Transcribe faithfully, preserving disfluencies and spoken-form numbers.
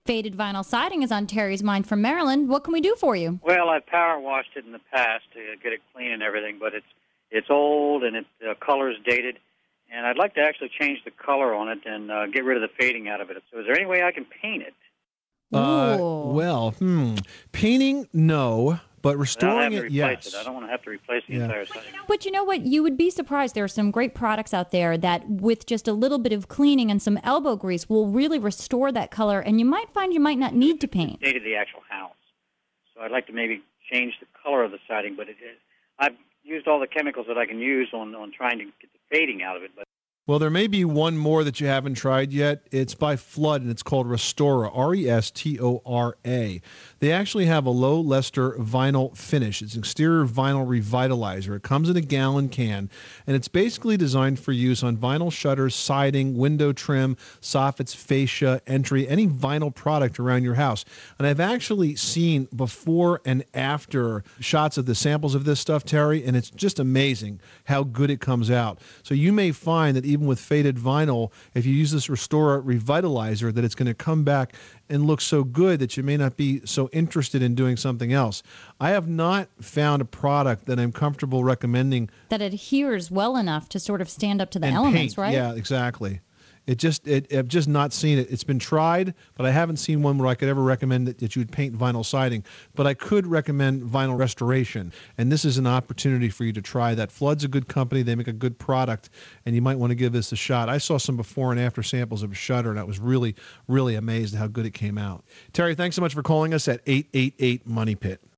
Faded vinyl siding is on Terry's mind from Maryland. What can we do for you? Well, I've power washed it in the past to get it clean and everything, but it's it's old and its uh, color is dated, and I'd like to actually change the color on it and uh, get rid of the fading out of it. So is there any way I can paint it? Uh, well, hmm. Painting, no. But restoring it, yes. It. I don't want to have to replace the yeah. entire siding. But you know what? You would be surprised. There are some great products out there that, with just a little bit of cleaning and some elbow grease, will really restore that color, and you might find you might not need to paint. It's dated the actual house. So I'd like to maybe change the color of the siding, but it is, I've used all the chemicals that I can use on, on trying to get the fading out of it, but well, there may be one more that you haven't tried yet. It's by Flood, and it's called Restora, R E S T O R A. They actually have a low luster vinyl finish. It's an exterior vinyl revitalizer. It comes in a gallon can, and it's basically designed for use on vinyl shutters, siding, window trim, soffits, fascia, entry, any vinyl product around your house. And I've actually seen before and after shots of the samples of this stuff, Terry, and it's just amazing how good it comes out. So you may find that even with faded vinyl, if you use this Restora Revitalizer, that it's going to come back and look so good that you may not be so interested in doing something else. I have not found a product that I'm comfortable recommending that adheres well enough to sort of stand up to the and elements, paint. right? Yeah, exactly. It just, it, I've just not seen it. It's been tried, but I haven't seen one where I could ever recommend that, that you would paint vinyl siding. But I could recommend vinyl restoration, and this is an opportunity for you to try that. Flood's a good company. They make a good product, and you might want to give this a shot. I saw some before and after samples of a shutter, and I was really, really amazed at how good it came out. Terry, thanks so much for calling us at eight eight eight Money Pit.